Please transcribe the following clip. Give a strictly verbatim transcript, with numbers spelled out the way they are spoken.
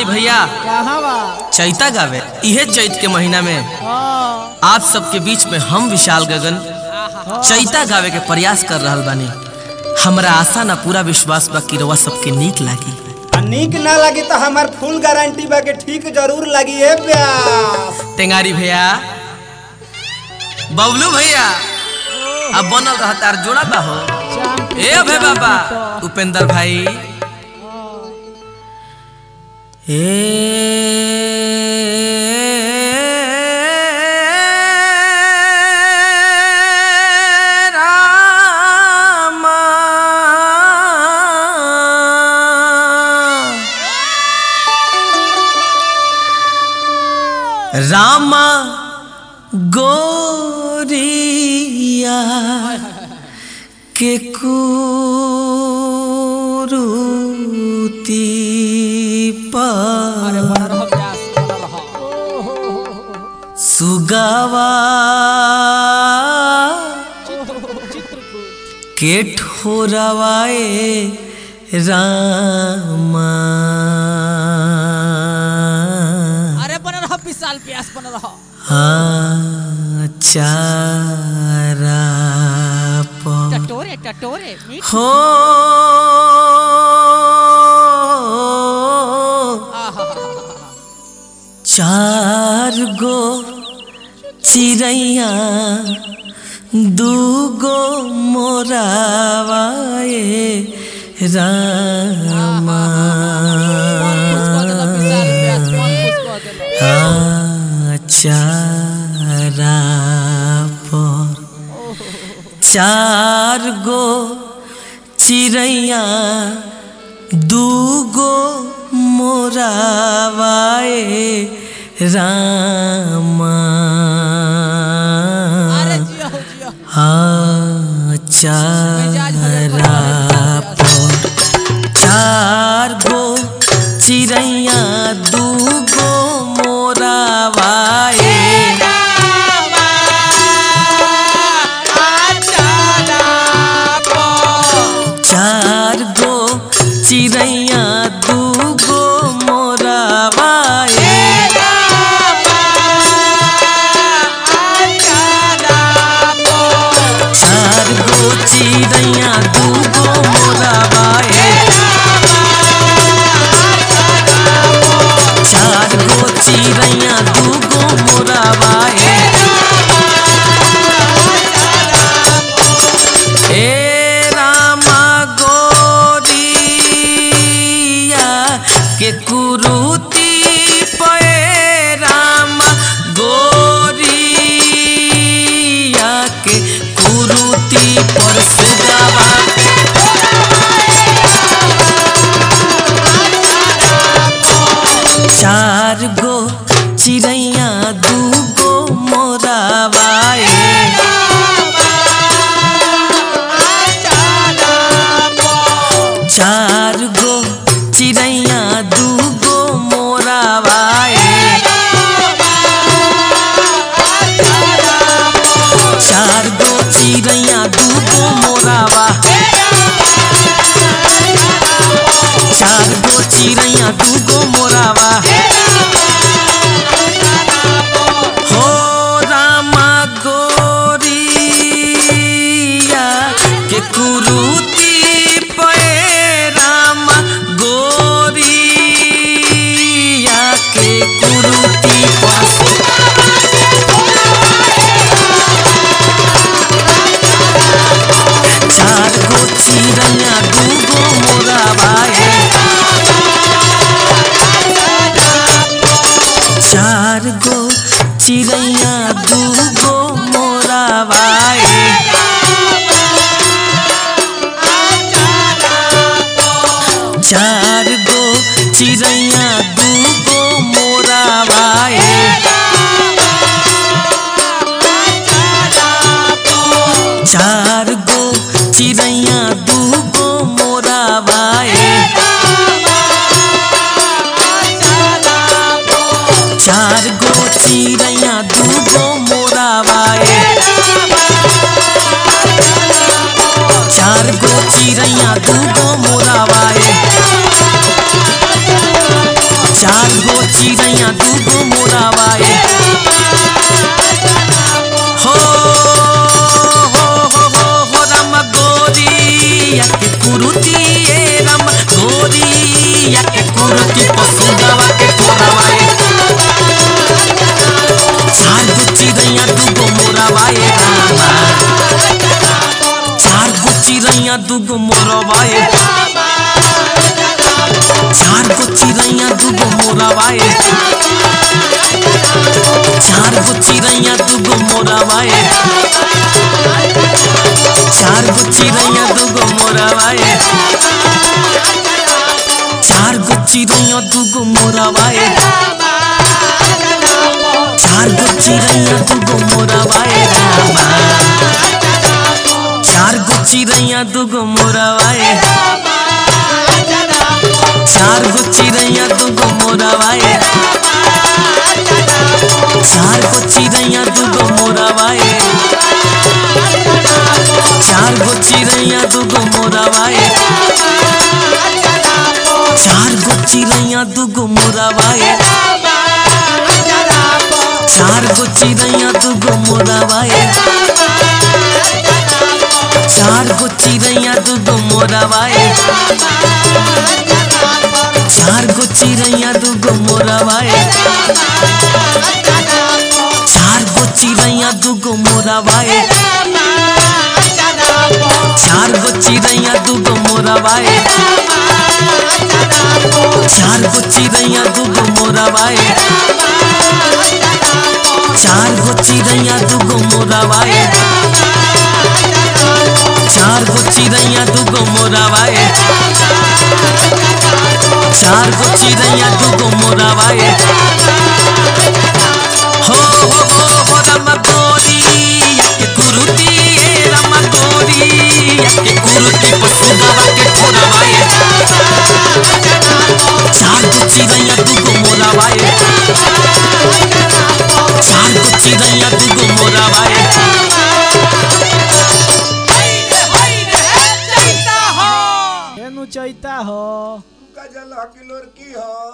भैया चैता गावे इहे चैत के महीना में आप सबके बीच में हम विशाल गगन चैता गावे के प्रयास कर रहल बानी। हमरा आशा ना पूरा विश्वास बा कि रउआ सबके नीक लागी। नीक ना लगी तो हमार फुल गारंटी बा के ठीक जरूर लगी है प्यास। टेंगारी भैया, बबलू भैया, अब बनल रहता जोड़ा बा हो। ए अभे बाबा, उपेंद्र भाई, ए रामा गोरिया के कुरुती पर सुगावा के ठोरवाए रामा। साल प्यास बन रहा चारा टटोरे टटोरे हो चार गो चिड़ैया दूगो मोरावाए रामा। चारा पर चार गो चिड़ैया दूगो मोरावाए रामा। चारा पर चार गो चिड़ैया दूगो मोरावाए चार गो चिड़ैया दूगो मोरावाए चार गो चिड़ैया दूगो मोरावाए चार गो चिड़ैया दूगो मोरावाए। ए रामा गोरिया के कुरुती पे रामा गोरिया के कुरुती पर सुगावा चार गो चिड़ैया दूगो मोरावाए चार गो चिड़ैया दूगो मोरावाए चार गो चिड़ैया दूगो मोरावा चार गो चिड़ैया दूगो मोरावा हो रामा गोरिया के कुरुती पे रामा गोरिया के कुरुती पास चार गो चिड़ैया दूगो मोरावाए चार गो चिड़ैया दूगो मोरावाए चार गो चिड़ैया दूगो मोरावाए चार गो चिड़ैया दूगो मोरावाए चार गो चिड़ैया दूगो मोरावाए चार गो चिड़ैया दूगो मोरावाए चार चिड़ैया दुगो मोरवाए चार गो चिड़ैया दुगो मोरवाए चार गो चिड़ैया दुगो मोरवाए चार गो चिड़ैया दुगो मोरवाए चार गो चिड़ैया दुगो मोरवाए चार गो चिड़ैया दुगो मोरवाए चार गो चिड़ैया दुगो मोरवाए चार गो चिड़ैया दुगो मोरवाए चार गो चिड़ैया दुगो मोरवाए चार गो चिड़ैया दुगो मोरवाए चार गो चिड़ैया दुगो मोरवाए चार गो चिड़ैया दुगो मोरवाए चार गो चिड़ैया दुगो मोरवाए चार गो चिड़ैया दुगो मोरवाए चार गो चिड़ैया दुगो मोरवाए चार गो चिड़ैया दुगो मोरवाए चार गो चिड़ैया दुगो मोरवाए चार गो चिड़ैया दुगो मोरवाए चार गो चिड़ैया दुगो मोरवाए चार गो चिड़ैया दुगो मोरवाए हो हो हो हो रामा गोरी के कुरुती रामा गोरी के कुरुती पसुगावा के ठोरवाए चार गो चिड़ैया दुगो मोरवाए चार गो चिड़ैया दुगो मोरवाए चैता हो का जल हकी लड़की हो